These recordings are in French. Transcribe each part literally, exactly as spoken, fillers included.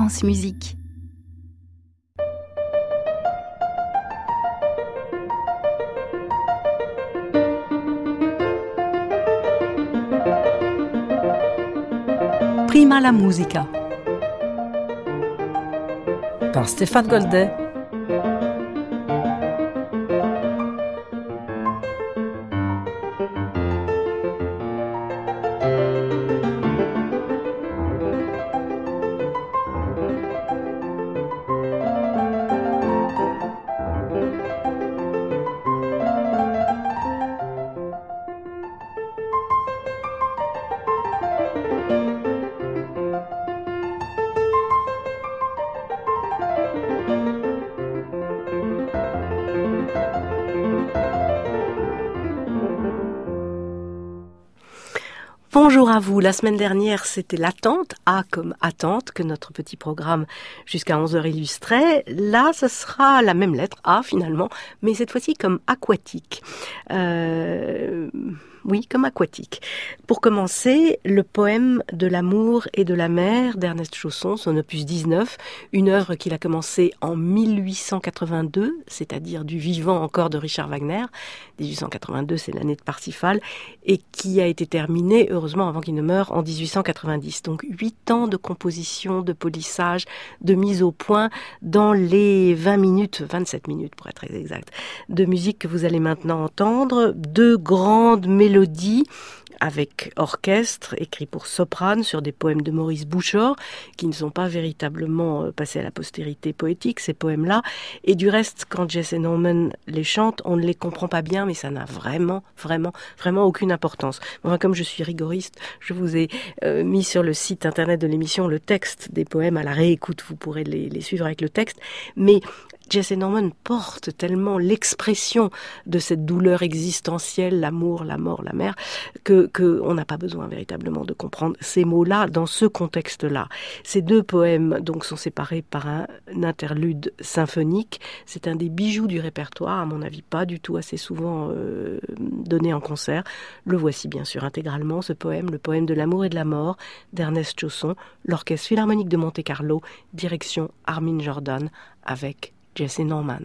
France Musique. Prima la musica par Stéphane Goldet. Bonjour à vous. La semaine dernière, c'était l'attente, A comme attente, que notre petit programme jusqu'à onze heures illustrait. Là, ce sera la même lettre, A finalement, mais cette fois-ci comme aquatique. Euh... Oui, comme aquatique. Pour commencer, le poème de l'amour et de la mer d'Ernest Chausson, son opus dix-neuf, une œuvre qu'il a commencée en mille huit cent quatre-vingt-deux, c'est-à-dire du vivant encore de Richard Wagner. dix-huit cent quatre-vingt-deux, c'est l'année de Parsifal, et qui a été terminée, heureusement, avant qu'il ne meure, en dix-huit cent quatre-vingt-dix. Donc, huit ans de composition, de polissage, de mise au point dans les vingt minutes, vingt-sept minutes pour être très exact, de musique que vous allez maintenant entendre. Deux grandes mélodies Mélodie avec orchestre, écrit pour soprane sur des poèmes de Maurice Bouchard, qui ne sont pas véritablement passés à la postérité poétique, ces poèmes-là. Et du reste, quand Jesse Norman les chante, on ne les comprend pas bien, mais ça n'a vraiment, vraiment, vraiment aucune importance. Enfin, comme je suis rigoriste, je vous ai euh, mis sur le site internet de l'émission le texte des poèmes à la réécoute. Vous pourrez les, les suivre avec le texte. Mais Jesse Norman porte tellement l'expression de cette douleur existentielle, l'amour, la mort, la mer, que, que on n'a pas besoin véritablement de comprendre ces mots-là dans ce contexte-là. Ces deux poèmes donc sont séparés par un, un interlude symphonique. C'est un des bijoux du répertoire, à mon avis pas du tout assez souvent euh, donné en concert. Le voici bien sûr intégralement, ce poème, le poème de l'amour et de la mort d'Ernest Chausson, l'Orchestre Philharmonique de Monte-Carlo, direction Armin Jordan avec Jesse Norman.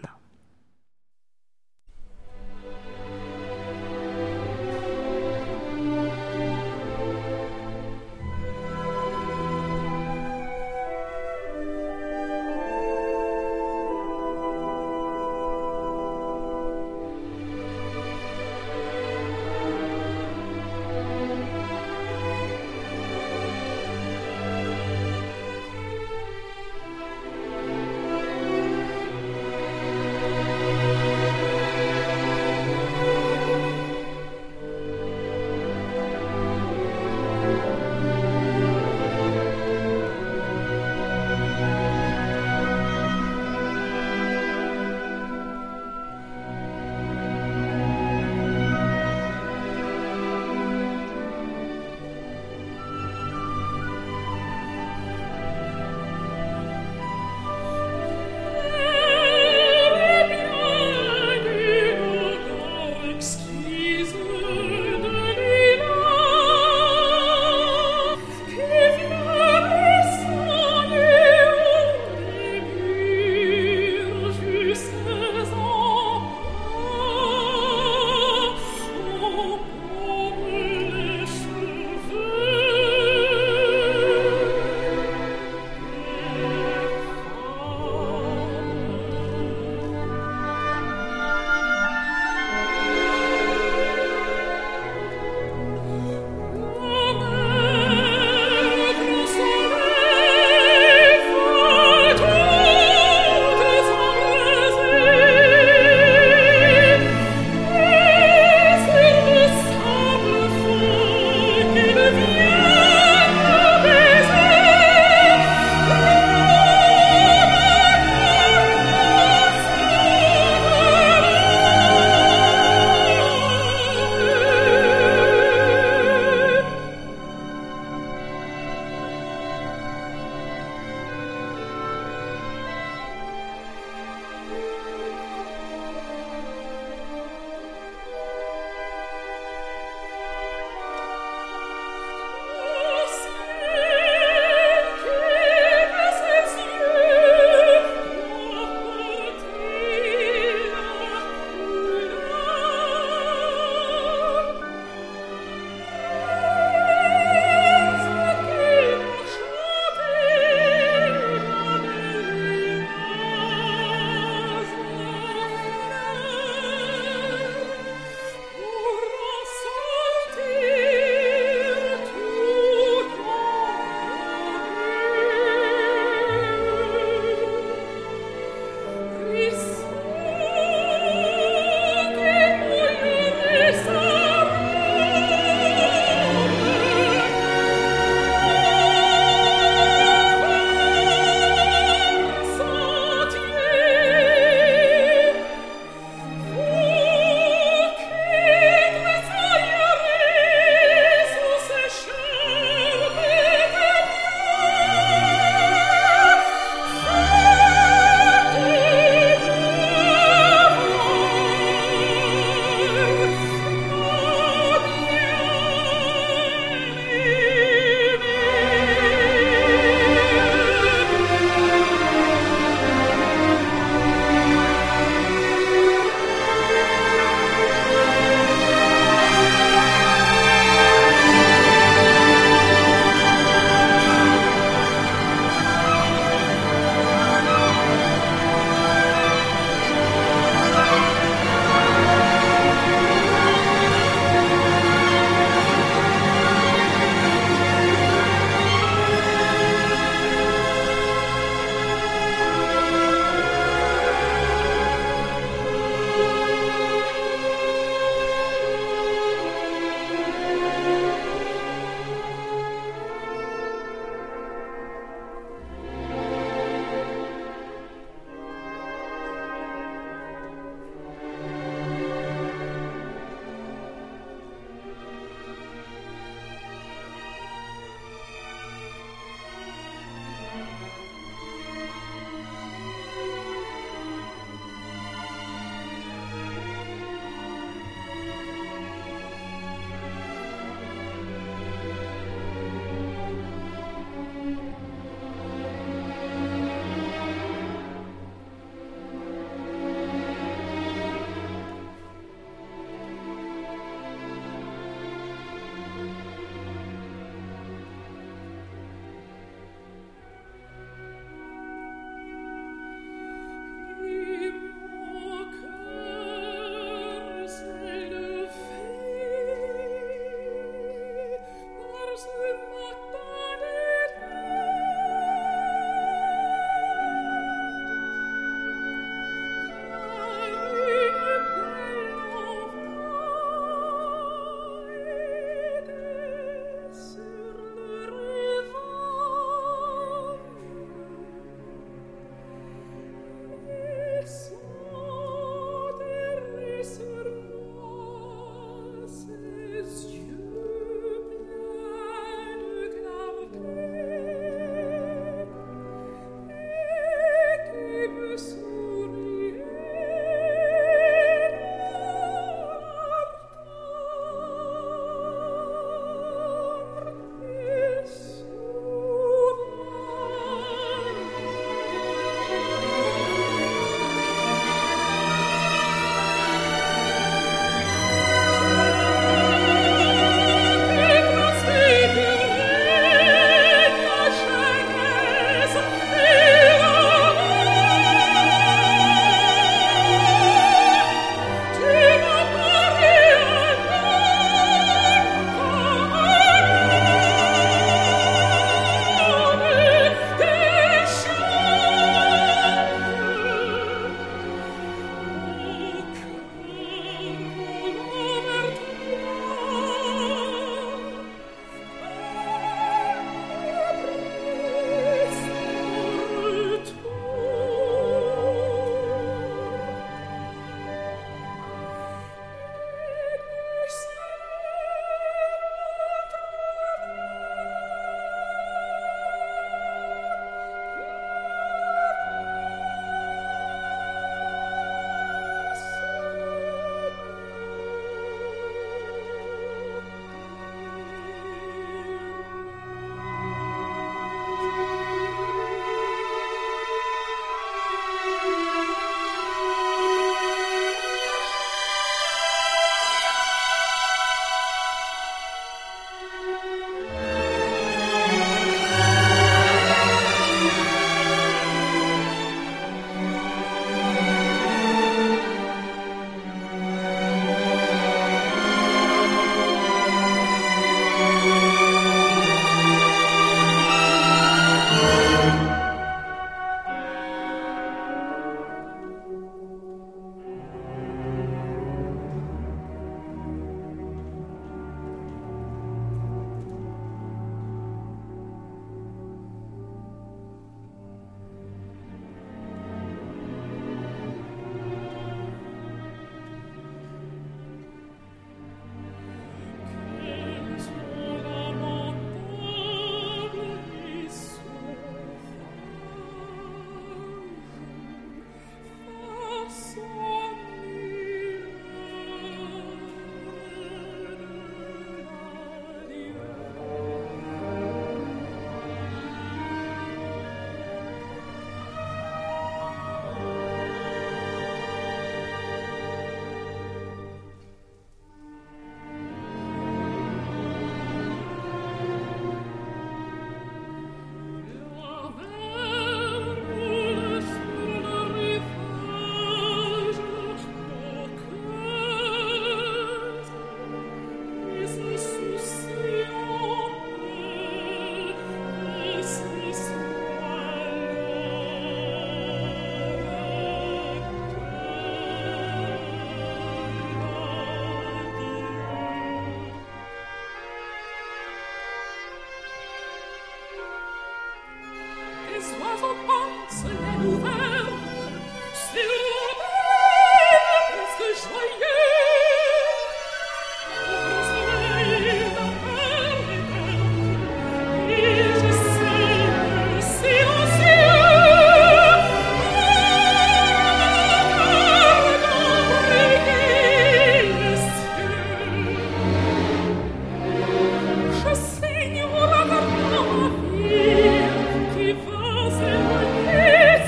Qui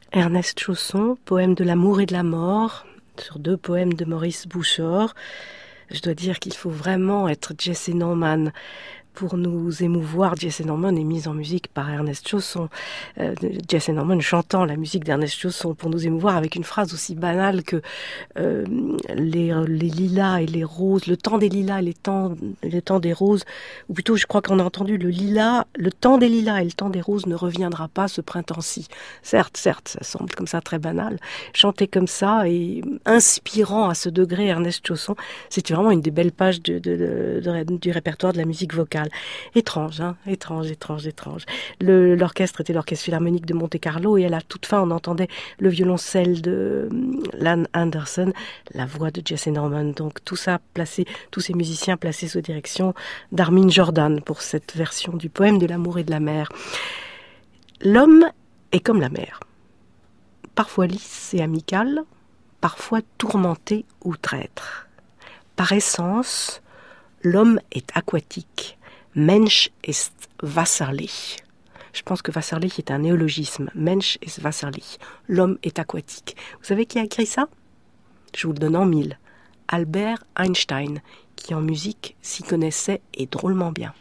Ernest Chausson, poème de l'amour et de la mort, sur deux poèmes de Maurice Bouchard. Je dois dire qu'il faut vraiment être Jesse Norman pour nous émouvoir. Jesse Norman est mise en musique par Ernest Chausson. Euh, Jesse Norman chantant la musique d'Ernest Chausson pour nous émouvoir avec une phrase aussi banale que euh, les, les lilas et les roses, le temps des lilas et les temps, le temps des roses, ou plutôt je crois qu'on a entendu le lilas, le temps des lilas et le temps des roses ne reviendra pas ce printemps-ci. Certes, certes, ça semble comme ça très banal. Chanter comme ça et inspirant à ce degré Ernest Chausson, c'était vraiment une des belles pages de, de, de, de, du répertoire de la musique vocale. Étrange, hein, étrange, étrange, étrange. Le, l'orchestre était l'orchestre philharmonique de Monte-Carlo et à la toute fin, on entendait le violoncelle de Lan Anderson, la voix de Jesse Norman. Donc tout ça placé, tous ces musiciens placés sous direction d'Armin Jordan pour cette version du poème de l'amour et de la mer. L'homme est comme la mer, parfois lisse et amical, parfois tourmenté ou traître. Par essence, l'homme est aquatique. Mensch ist wasserlich. Je pense que wasserlich est un néologisme. Mensch ist wasserlich. L'homme est aquatique. Vous savez qui a écrit ça? Je vous le donne en mille. Albert Einstein, qui en musique s'y connaissait et drôlement bien.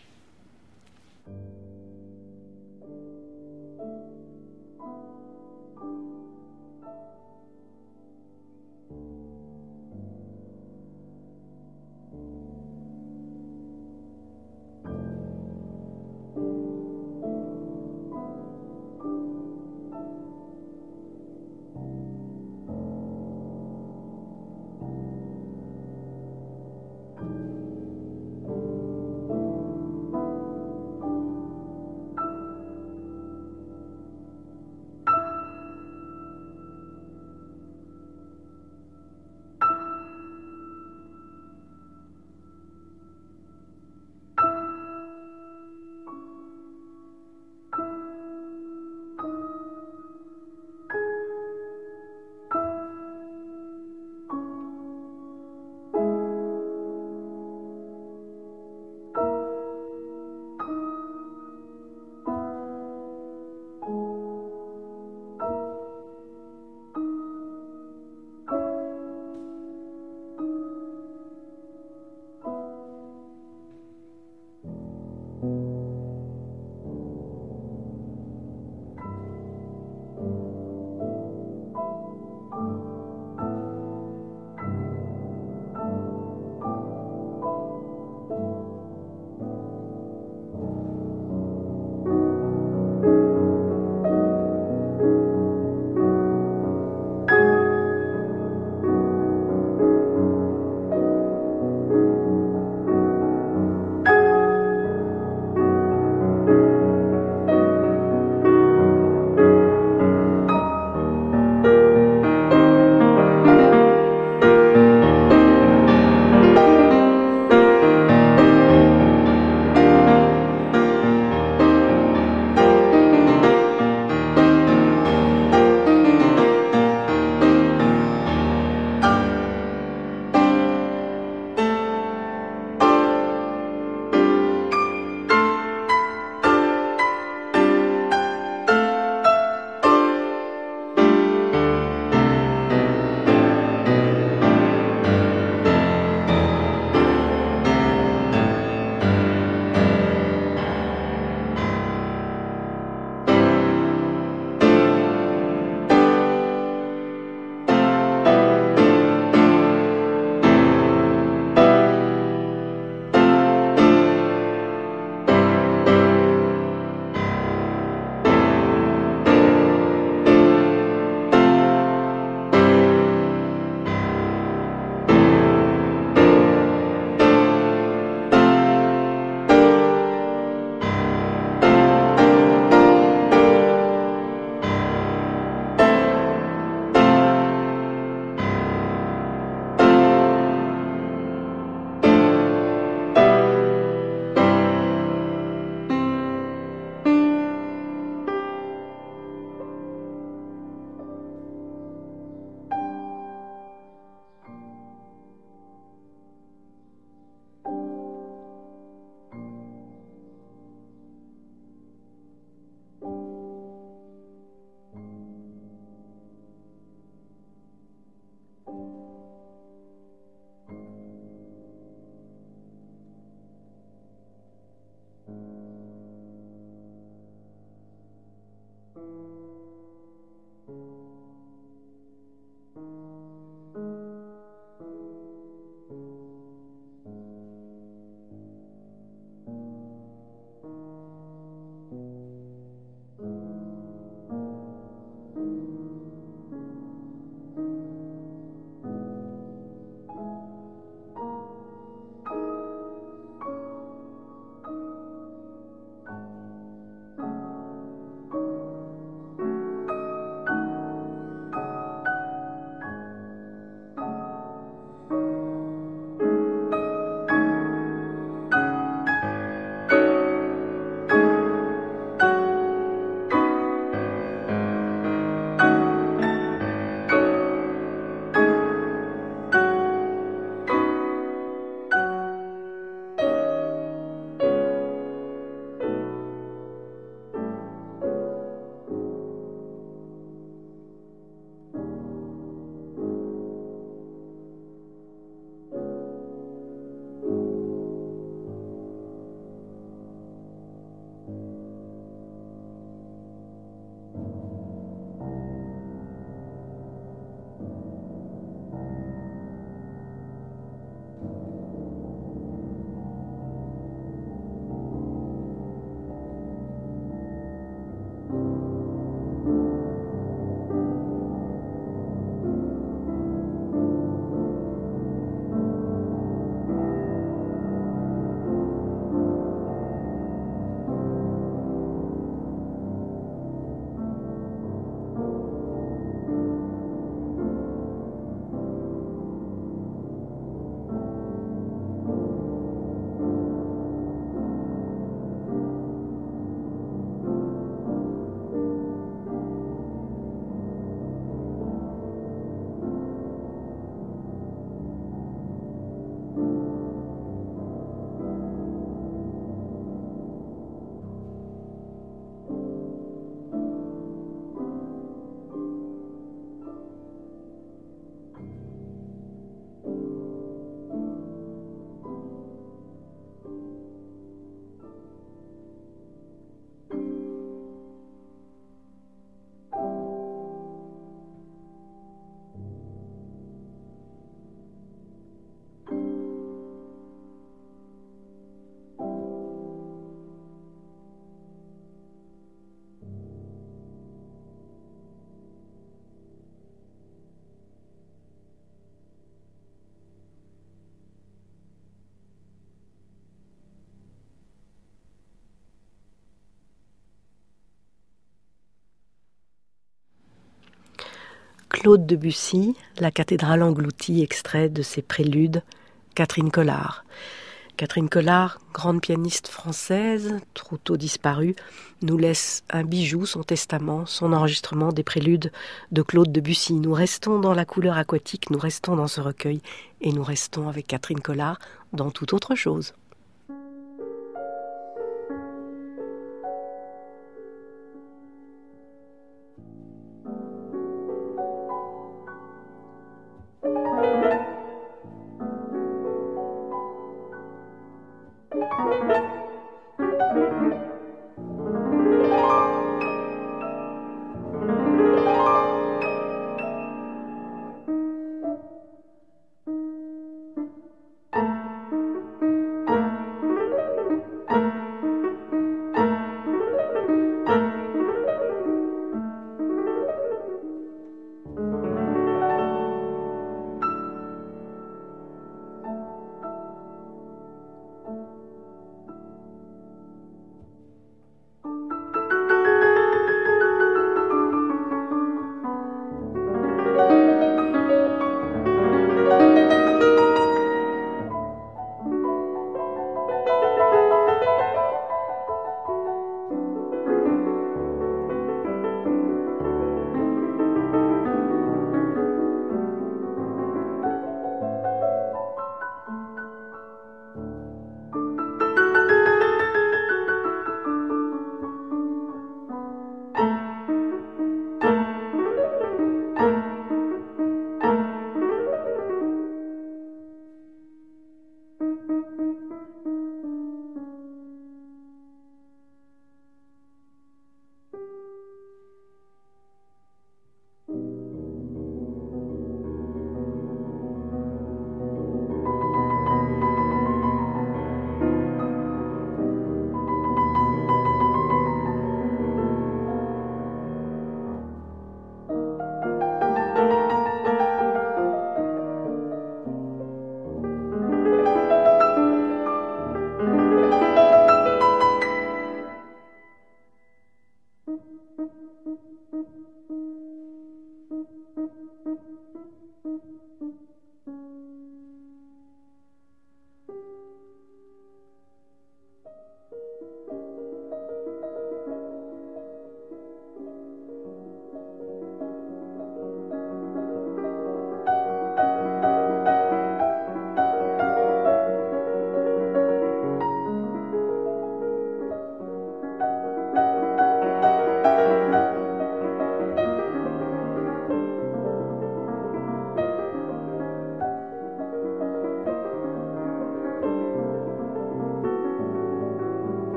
Claude Debussy, La cathédrale engloutie, extrait de ses préludes, Catherine Collard. Catherine Collard, grande pianiste française, trop tôt disparue, nous laisse un bijou, son testament, son enregistrement des préludes de Claude Debussy. Nous restons dans la couleur aquatique, nous restons dans ce recueil et nous restons avec Catherine Collard dans toute autre chose.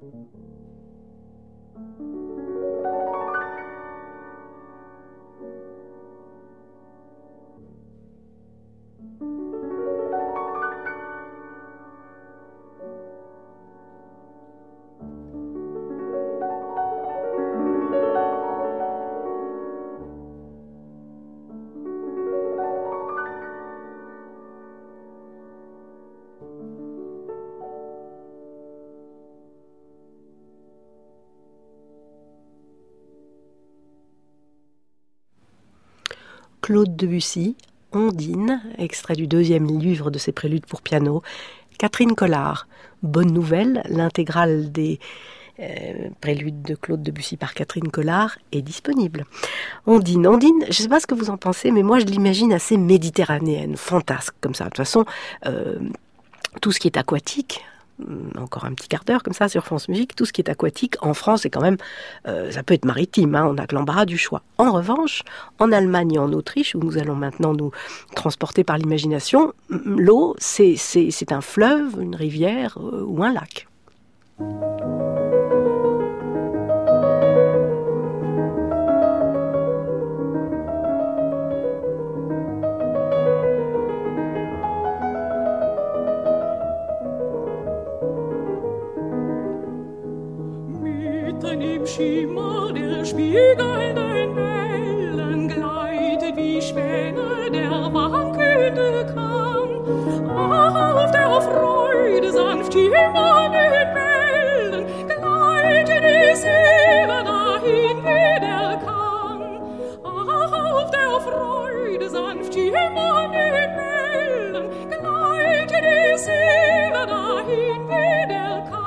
Claude Debussy, Ondine, extrait du deuxième livre de ses préludes pour piano. Catherine Collard, bonne nouvelle, l'intégrale des euh, préludes de Claude Debussy par Catherine Collard est disponible. Ondine, Ondine, je ne sais pas ce que vous en pensez, mais moi je l'imagine assez méditerranéenne, fantasque comme ça. De toute façon, euh, tout ce qui est aquatique, encore un petit quart d'heure comme ça sur France Musique, tout ce qui est aquatique en France est quand même, euh, ça peut être maritime, hein, on n'a que l'embarras du choix. En revanche, en Allemagne et en Autriche, où nous allons maintenant nous transporter par l'imagination, l'eau c'est, c'est, c'est un fleuve, une rivière euh, ou un lac. Im Schimmer der spiegelnden Wellen gleitet wie Schwäne der wankelnde Kahn. Ach, auf der Freude sanft schimmernden Wellen gleitet die Seele dahin wie der Kahn. Ach, auf der Freude sanft schimmernden Wellen gleitet die Seele dahin wie der Kahn.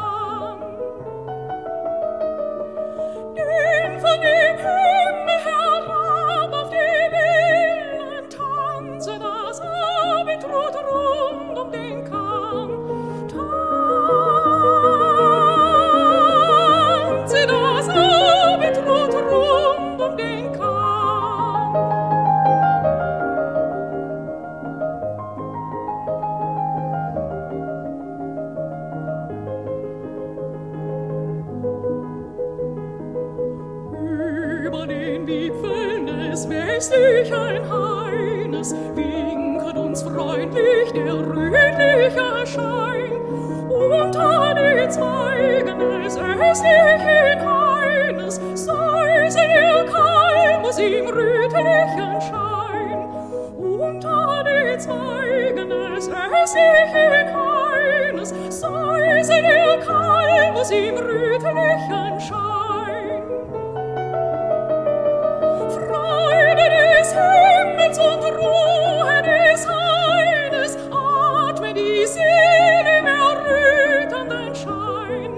Von dem Himmel herab auf die Wellen tanze das Abendrot rund um den Kahn. Tanze das Abendrot rund um den Kahn. Über den Wipfeln des westlichen Haines winkert uns freundlich der rötliche Schein. Unter den Zweigen des östlichen Haines säuse der Kalmus im rötlichen Schein. Unter den Zweigen des östlichen Haines säuse der Kalmus im rötlichen Schein. Freude des Himmels und Ruhe des Haines, atme die Seele im errötenden Schein.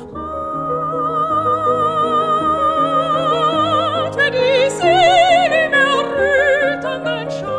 Atme die Seele im errötenden Schein.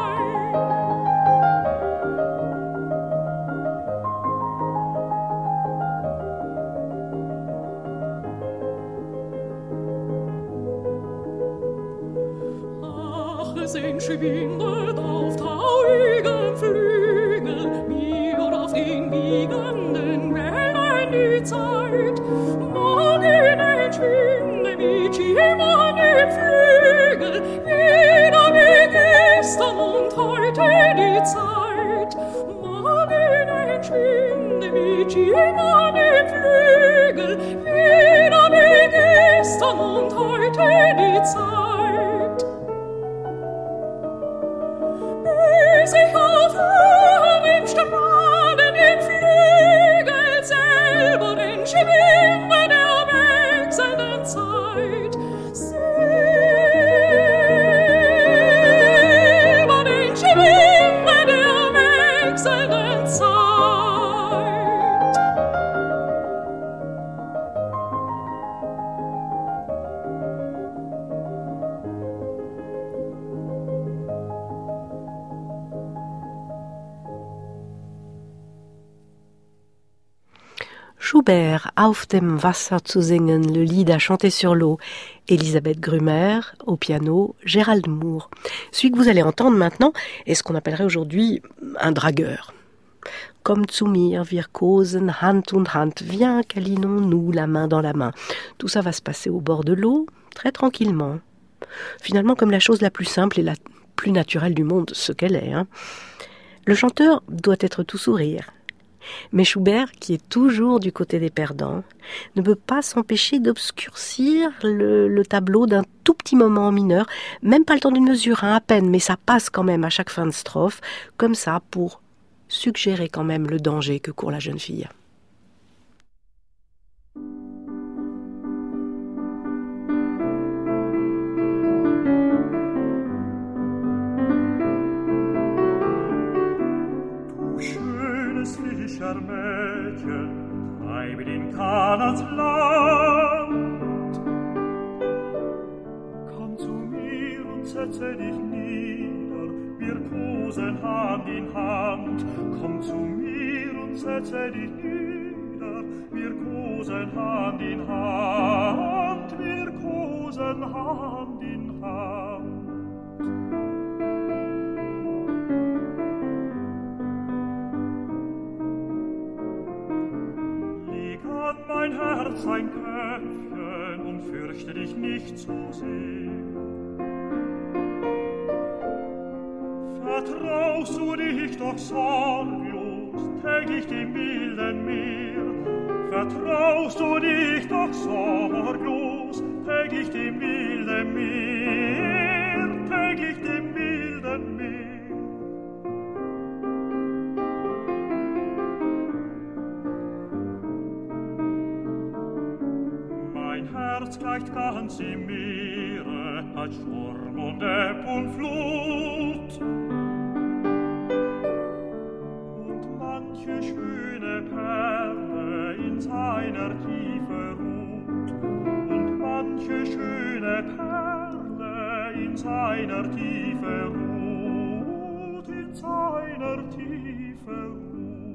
Sind schwindet auf tauigen Flügel, mir auf den wiegenden Wellen die Zeit. Morgen entschwinde mit Schimmern im Flügel, wieder wie gestern und heute die Zeit. Morgen entschwinde mit Schimmern im Flügel, wieder wie gestern und heute die Zeit. Sich auf Höhen im Strahlen den Flügel selber den Schwimmen der wechselnden Zeit. Selber den Schwimmen der wechselnden Zeit. Schubert, Auf dem Wasser zu singen, le lied à chanter sur l'eau. Elisabeth Grumer, au piano, Gérald Moore. Celui que vous allez entendre maintenant est ce qu'on appellerait aujourd'hui un dragueur. Komm zu mir, wir causen Hand und Hand, viens, câlinons-nous la main dans la main. Tout ça va se passer au bord de l'eau, très tranquillement. Finalement, comme la chose la plus simple et la plus naturelle du monde, ce qu'elle est. Hein. Le chanteur doit être tout sourire. Mais Schubert, qui est toujours du côté des perdants, ne peut pas s'empêcher d'obscurcir le, le tableau d'un tout petit moment mineur, même pas le temps d'une mesure, hein, à peine, mais ça passe quand même à chaque fin de strophe, comme ça, pour suggérer quand même le danger que court la jeune fille. Mädchen, treiben in Kanaans Land. Komm zu mir und setze dich nieder, wir kosen Hand in Hand. Komm zu mir und setze dich nieder, wir kosen Hand in Hand, wir kosen Hand in Hand. Mein Herz ein Köpfchen und fürchte dich nicht zu sehr. Vertraust du dich doch sorglos täglich dem wilden Meer? Vertraust du dich doch sorglos täglich dem wilden Meer, täglich dem wilden Meer? Herz gleicht ganz im Meere, als Sturm und Ebb und Flut. Und manche schöne Perle in seiner Tiefe ruht. Und manche schöne Perle in seiner Tiefe ruht, in seiner Tiefe ruht.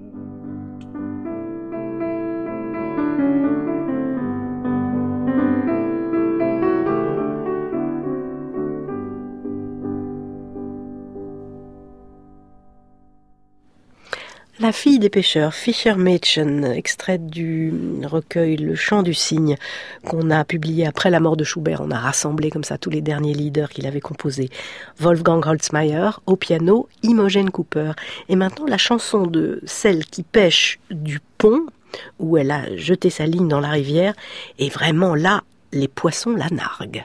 La fille des pêcheurs, Fischermädchen, extrait du recueil Le Chant du Cygne, qu'on a publié après la mort de Schubert. On a rassemblé comme ça tous les derniers leaders qu'il avait composés. Wolfgang Holzmeier, au piano, Imogen Cooper. Et maintenant, la chanson de celle qui pêche du pont, où elle a jeté sa ligne dans la rivière, et vraiment là, les poissons la narguent.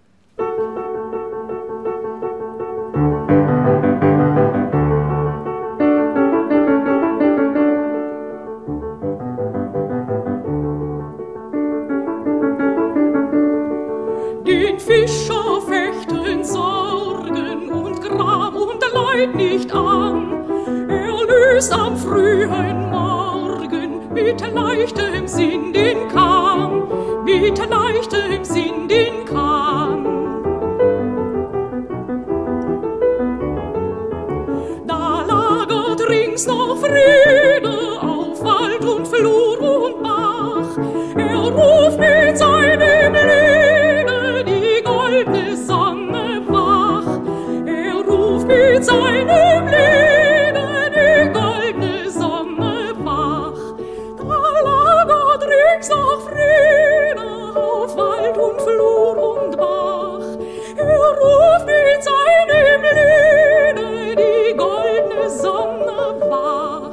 Fischer fechten Sorgen und Gram und Leid nicht an. Er löst am frühen Morgen mit leichtem Sinn den Kahn, mit leichtem Sinn den Kahn. Da lagert rings noch Friede auf Wald und Flur und Bach. Er ruft mit seinem Liede die goldene Sonne wach. Er ruft mit seinem Liede die goldene Sonne wach. Da lagert rings noch Friede auf Wald und Flur und Bach. Er ruft mit seinem Liede die goldene Sonne wach.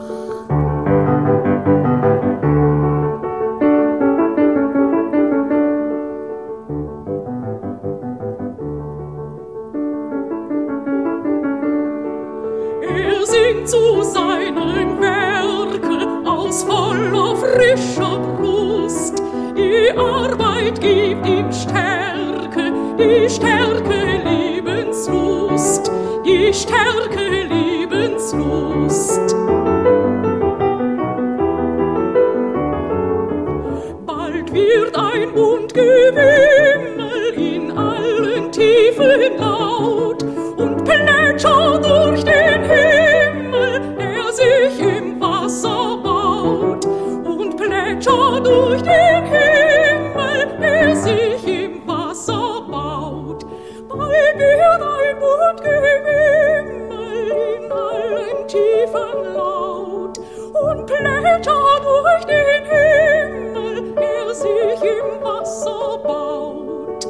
Zu seinem Werke aus voller frischer Brust. Die Arbeit gibt ihm Stärke, die Stärke Lebenslust, die Stärke Lebenslust. Bald wird ein Mundgewimmel in allen Tiefen laut und plätschert durch den Himmel, der sich im Wasser baut, und plätschert durch den Himmel, der sich im Wasser baut. Bald wird ein Mundgewimmel in allen Tiefen laut sich im Wasser baut.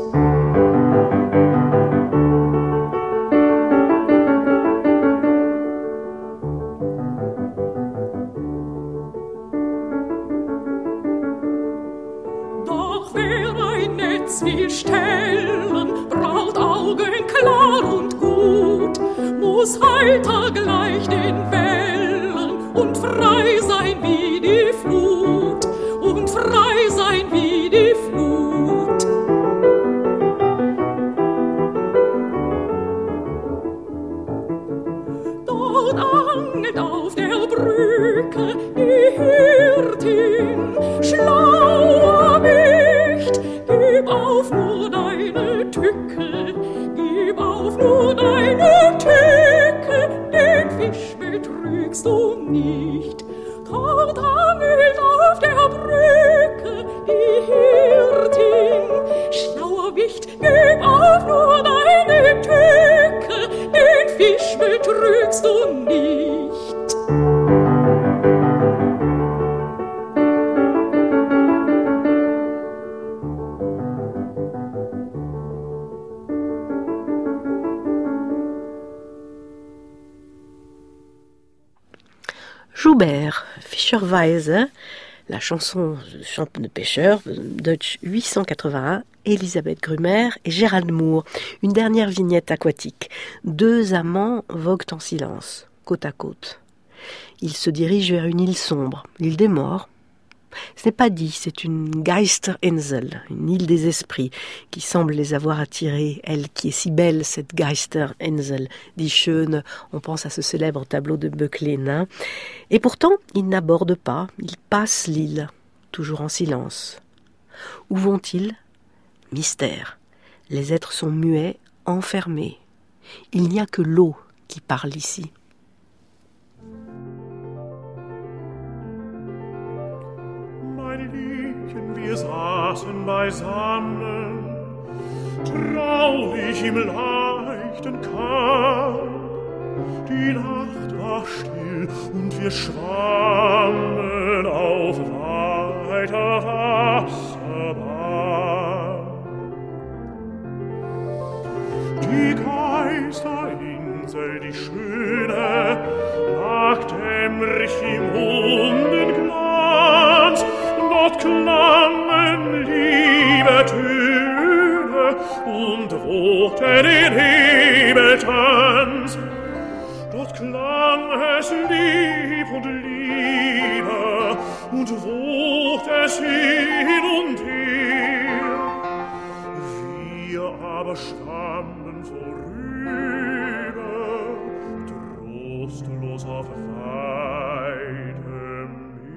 Doch wer ein Netz will stellen, braucht Augen klar und gut, muss heiter gleich den Wellen und frei sein wie die Flut, und frei sein wie die Flut. Dort angelt auf der Brücke die Hirtin, schlauer Wicht, gib auf nur deine Tücke, gib auf nur deine Tücke, den Fisch betrügst du nicht. Dort angelt auf der Brücke die Hirtin, schlauer Wicht, gib auf nur deine Tücke, den Fisch betrügst du nicht. Joubert, Fischerweise, la chanson de pêcheur, Deutsch huit cent quatre-vingt-un, Elisabeth Grumer et Gérald Moore. Une dernière vignette aquatique. Deux amants voguent en silence, côte à côte. Ils se dirigent vers une île sombre, l'île des morts. Ce n'est pas dit, c'est une Geisterinsel, une île des esprits, qui semble les avoir attirés, elle qui est si belle, cette Geisterinsel, die Schöne, on pense à ce célèbre tableau de Böcklin. Et pourtant, ils n'abordent pas, ils passent l'île, toujours en silence. Où vont-ils ? Mystère. Les êtres sont muets, enfermés. Il n'y a que l'eau qui parle ici. Wir saßen beisammen, traurig im leichten Kahn. Die Nacht war still und wir schwammen auf weiter Wasserbahn. Die Geisterinsel, die Schöne, lag dämmerig im Mondenglanz. Dort klangen liebe Töne und wogten den Hebeltanz. Dort klang es lieb und liebe und wogt es hin und her. Wir aber schwammen vorüber, trostlos auf weitem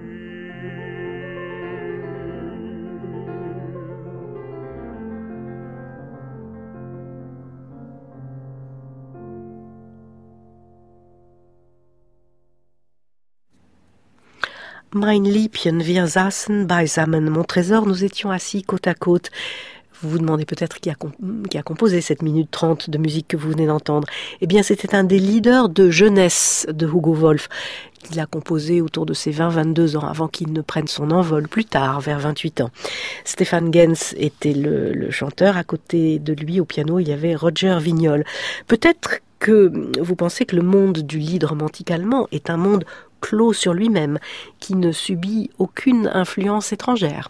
Mein Liebchen, wir saßen beisammen. Mon trésor, nous étions assis côte à côte. Vous vous demandez peut-être qui a, comp- qui a composé cette minute trente de musique que vous venez d'entendre. Eh bien, c'était un des leaders de jeunesse de Hugo Wolf. Il a composé autour de ses vingt à vingt-deux ans, avant qu'il ne prenne son envol plus tard, vers vingt-huit ans. Stéphane Gens était le, le chanteur. À côté de lui, au piano, il y avait Roger Vignol. Peut-être que vous pensez que le monde du lead romantique allemand est un monde clos sur lui-même, qui ne subit aucune influence étrangère.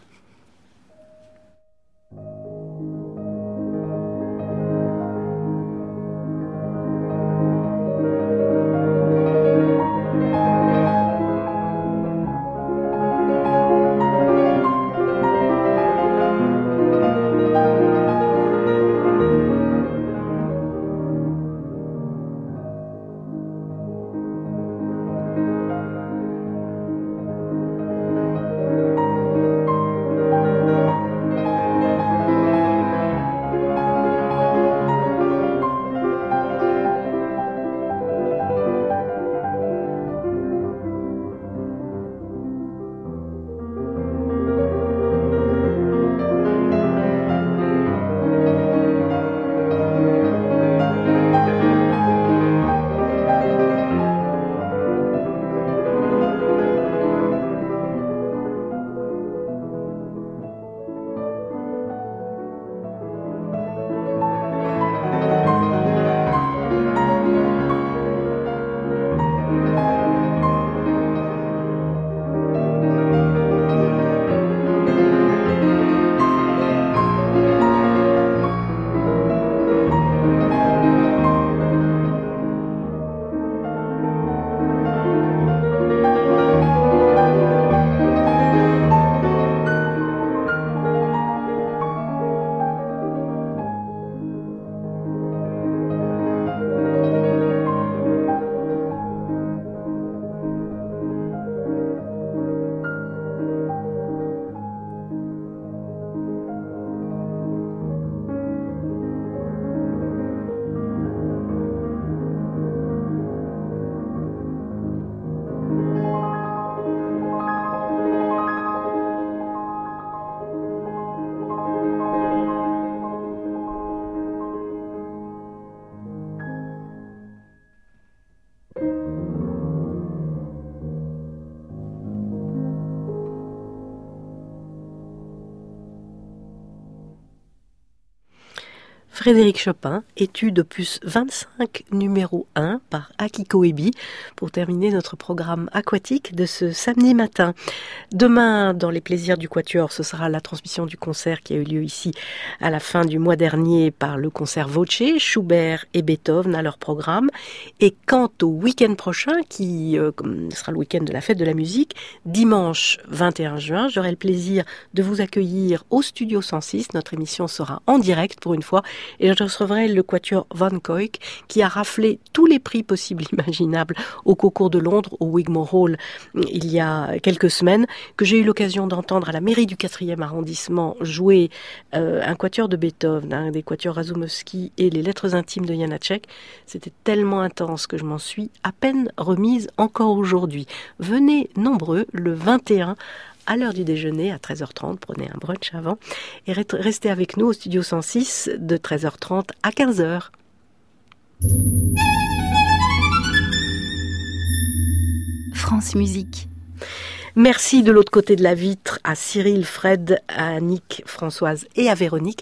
Frédéric Chopin, étude opus vingt-cinq numéro un par Akiko Ebi, pour terminer notre programme aquatique de ce samedi matin. Demain, dans les plaisirs du Quatuor, ce sera la transmission du concert qui a eu lieu ici à la fin du mois dernier par le concert Voce, Schubert et Beethoven à leur programme. Et quant au week-end prochain, qui euh, sera le week-end de la fête de la musique, dimanche vingt et un juin, j'aurai le plaisir de vous accueillir au Studio cent six. Notre émission sera en direct pour une fois et je recevrai le Quatuor Van Cuyk qui a raflé tous les prix possibles imaginables au concours de Londres, au Wigmore Hall, il y a quelques semaines, que j'ai eu l'occasion d'entendre à la mairie du quatrième arrondissement jouer euh, un quatuor de Beethoven, un des quatuors Razumowski et les lettres intimes de Janacek. C'était tellement intense que je m'en suis à peine remise encore aujourd'hui. Venez nombreux le vingt et un à l'heure du déjeuner, à treize heures trente, prenez un brunch avant, et restez avec nous au Studio cent six de treize heures trente à quinze heures. France Musique. Merci de l'autre côté de la vitre à Cyril, Fred, à Annick, Françoise et à Véronique.